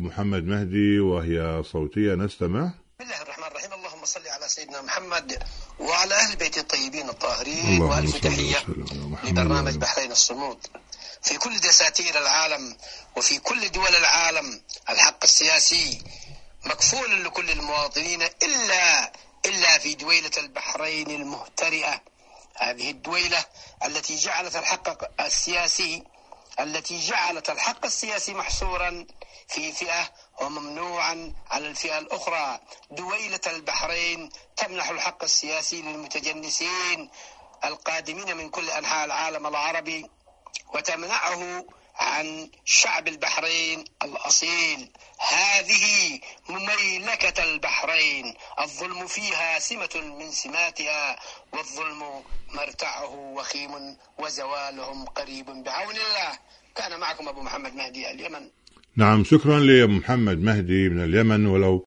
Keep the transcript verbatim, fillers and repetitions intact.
محمد مهدي وهي صوتية نستمع. بسم الله الرحمن الرحيم. اللهم صل على سيدنا محمد وعلى أهل بيت الطيبين الطاهرين، وألف تحية لبرنامج بحرين الصمود. في كل دساتير العالم وفي كل دول العالم الحق السياسي مكفول لكل المواطنين إلا إلا في دويلة البحرين المهترئة، هذه الدويلة التي جعلت الحق السياسي التي جعلت الحق السياسي محصورا في فئة وممنوعا على الفئة الأخرى. دويلة البحرين تمنح الحق السياسي للمتجنسين القادمين من كل أنحاء العالم العربي، وتمنعه عن شعب البحرين الأصيل. هذه مميلكة البحرين، الظلم فيها سمة من سماتها، والظلم مرتعه وخيم وزوالهم قريب بعون الله. كان معكم أبو محمد مهدي اليمن. نعم، شكرا لأبو محمد مهدي من اليمن. ولو